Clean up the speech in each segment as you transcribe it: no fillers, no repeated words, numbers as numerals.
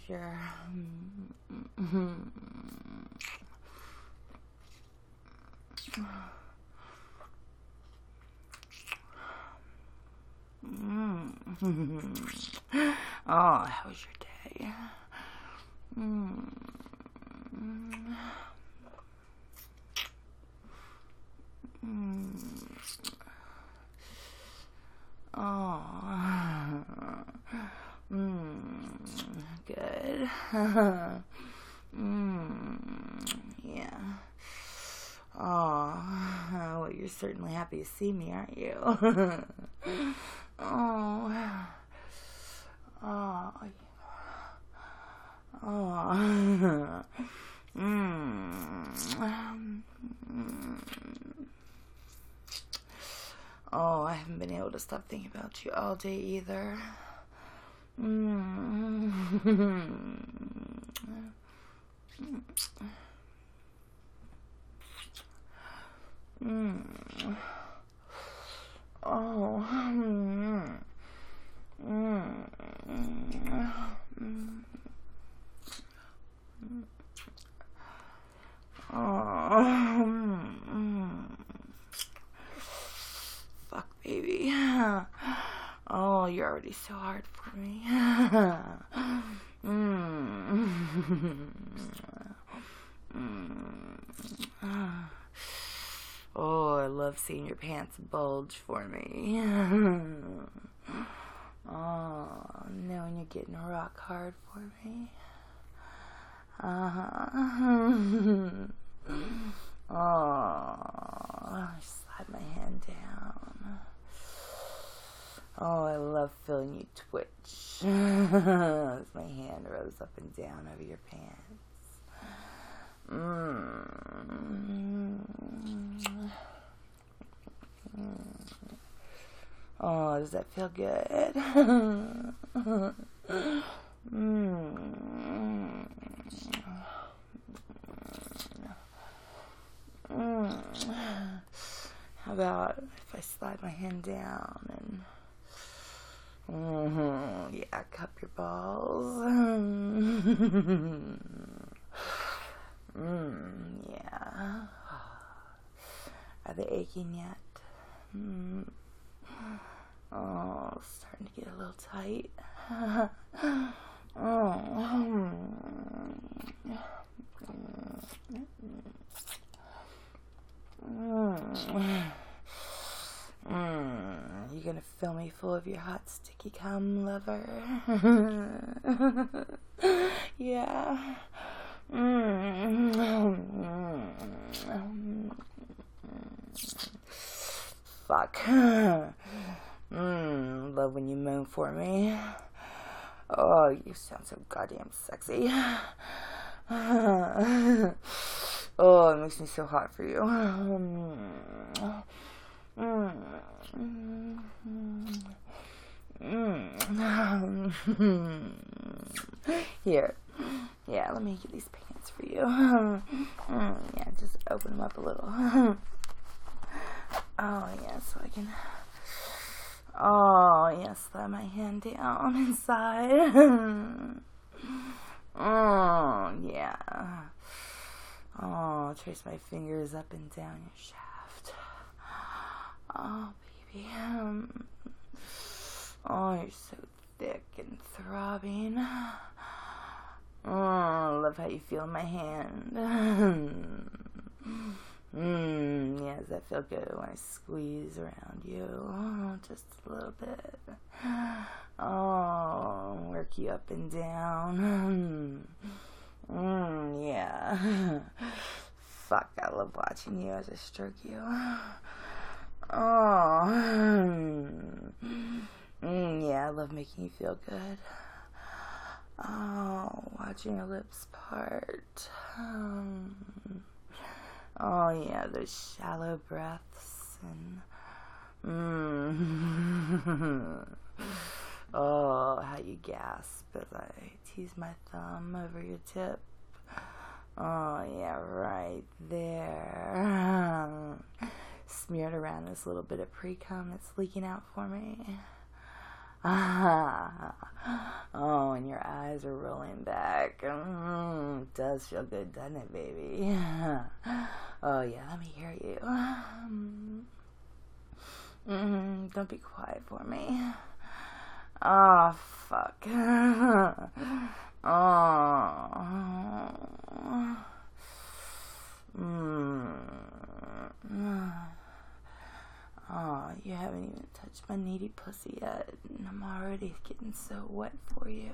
your oh, how was your day? Oh, good. Yeah. Oh, well, you're certainly happy to see me, aren't you? Oh, oh, oh. Oh, I haven't been able to stop thinking about you all day either. Oh. Fuck, baby. Oh, you're already so hard for me. Oh, I love seeing your pants bulge for me. Oh, knowing you're getting rock hard for me. Oh, slide my hand down. Oh, I love feeling you twitch as my hand rose up and down over your pants. Oh, does that feel good? How about if I slide my hand down and yeah, cup your balls? Yeah. Are they aching yet? Oh, starting to get a little tight. You gonna fill me full of your hot, sticky cum, lover? Yeah. Fuck. Love when you moan for me. Oh, you sound so goddamn sexy. Oh, it makes me so hot for you. Here. Yeah, let me get these pants for you. Yeah, just open them up a little. Oh, yeah, so I can... Oh, yeah, slide my hand down inside. Oh, yeah. Oh, trace my fingers up and down your shaft. Oh, baby. Oh, you're so thick and throbbing. Oh, I love how you feel my hand. Yeah, does that feel good when I squeeze around you? Oh, just a little bit. Oh, work you up and down. Yeah. Fuck, I love watching you as I stroke you. Oh. Yeah, I love making you feel good. Oh, watching your lips part. Oh, yeah, those shallow breaths and oh, how you gasp as I tease my thumb over your tip. Oh, yeah, right there. Smeared around this little bit of pre-cum that's leaking out for me. Oh, and your eyes are rolling back. It does feel good, doesn't it, baby? Oh, yeah, let me hear you. Don't be quiet for me. Oh, fuck. Oh, you haven't even touched my needy pussy yet, and I'm already getting so wet for you.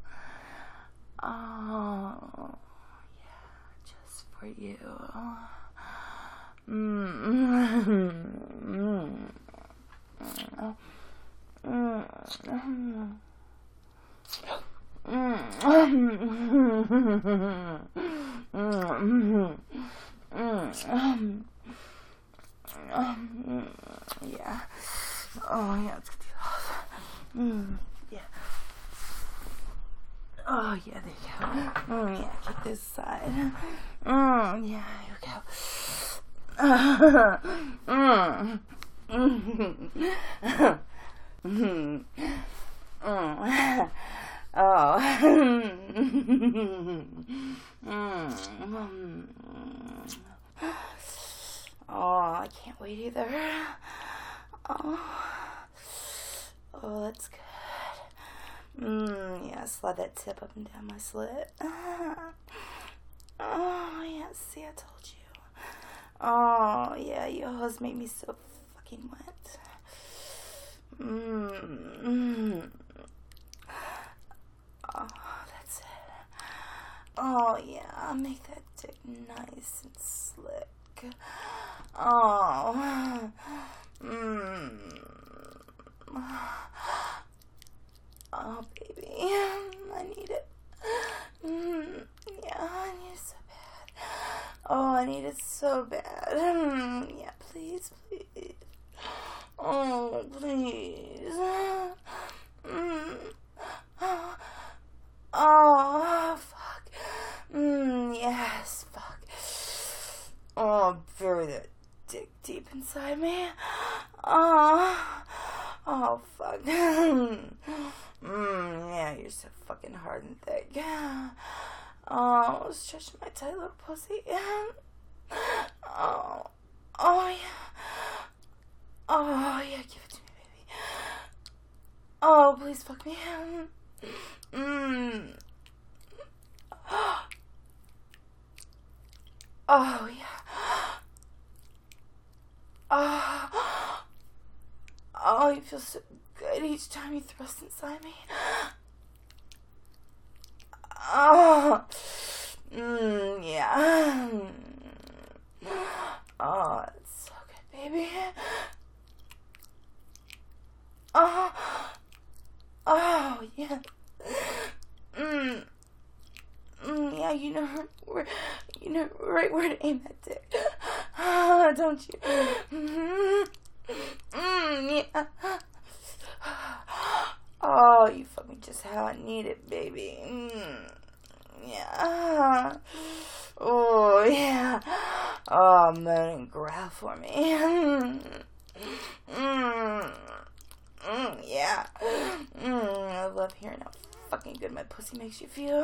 Oh, yeah, just for you. Yeah. Oh, yeah, let's get these off. Yeah. Oh, yeah, there you go. Yeah, kick this aside. Yeah, here we go. Oh, I can't wait either. Oh, that's good. Yeah, slide that tip up and down my slit. Oh, yeah, see, I told you. Oh, yeah, you always make me so fucking wet. Oh, that's it. Oh, yeah, I'll make that dick nice and slick. Oh, oh, baby, I need it. Yeah, I need it so bad. Oh, I need it so bad. Yeah, please, please. Oh, please. Oh, fuck. Yes, fuck. Oh, bury that dick deep inside me. Oh, fuck. Yeah, you're so fucking hard and thick. Oh, stretch my tight little pussy. Oh, yeah. Oh, yeah, give it to me, baby. Oh, please fuck me. Oh, yeah. Oh, you feel so good each time you thrust inside me. Oh, yeah. Oh, it's so good, baby. Oh, yeah. Yeah, you know right where to aim that dick. Don't you? Yeah. Oh, you fuck me just how I need it, baby. Yeah. Oh, yeah. Oh, moan and growl for me. Yeah. I love hearing how fucking good my pussy makes you feel.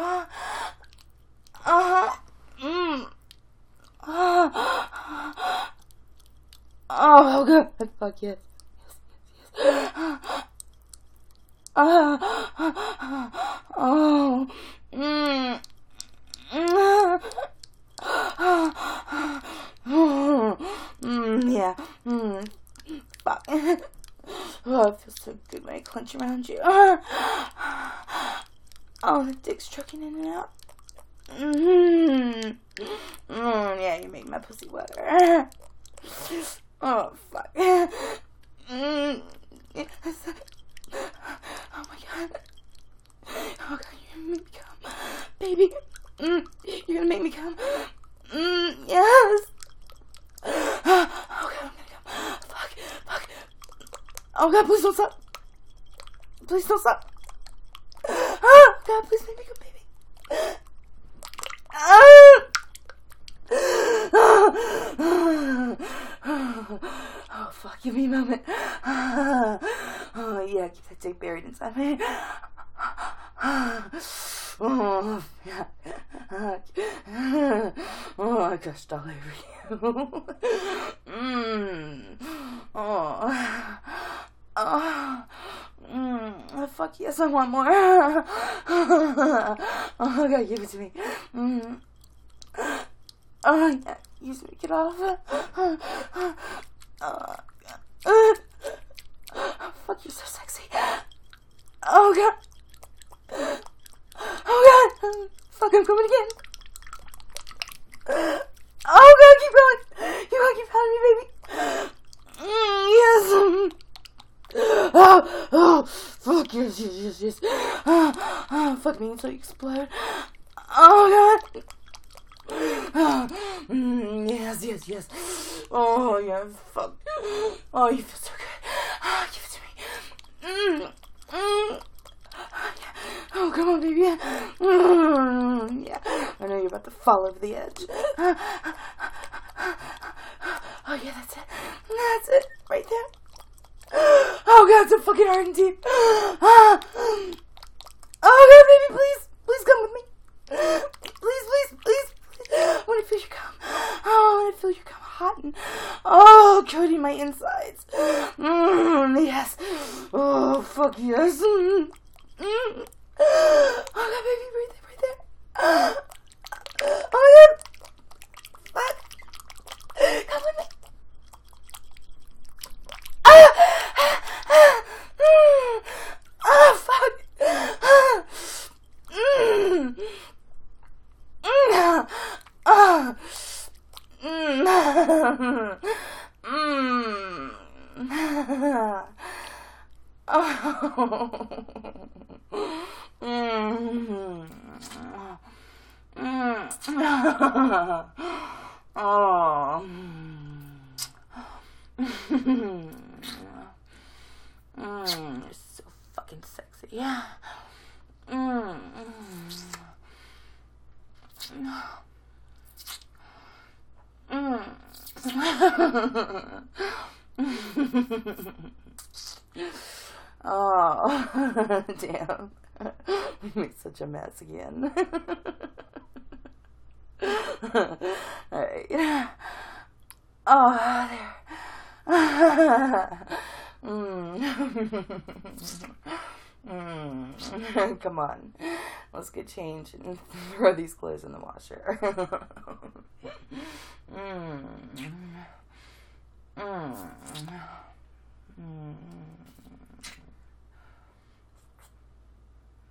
Oh, God. Fuck yes. Yes. Oh. Yeah. Fuck. Oh, it feels so good when I clench around you. Oh, the dick's trucking in and out. Yeah, you make my pussy wetter. Oh, fuck. Yes. Oh, my God. Oh, God, you're gonna make me come. Baby. You're gonna make me come. Yes. Oh, God, I'm gonna come. Fuck. Oh, God, please don't stop. Please don't stop. Oh, God, please make me come, baby. Oh, fuck, give me a moment. Oh, yeah, keep that dick buried inside me. Oh, yeah. Oh, I gushed all over you. Oh. Fuck yes, I want more. Oh, God, give it to me. Oh, yeah, use me, get off. Fuck, you're so sexy. Oh, God. Oh, God. Fuck, I'm coming again. Oh, God, keep going. Keep going, keep pounding me, baby. Yes. Oh, fuck, yes. Fuck me until you explode. Oh, God. Yes. Oh, yeah, fuck. Oh, you feel so good. Give it to me. Oh, come on, baby. Yeah. I know you're about to fall over the edge. Oh, yeah, that's it. That's it. Right there. Oh, God, it's so fucking hard and deep. Oh, God, baby, please come with me. Please. I want to feel your cum. Oh, I want to feel your cum hot and, coating my insides. Yes. Oh, fuck yes. Oh, God, baby, right there. Oh, my God. Fuck. Come with me. Oh, fuck. You're so fucking sexy. Yeah. Oh, damn. We made such a mess again. Alright. Oh, there. Come on. Let's get changed and throw these clothes in the washer.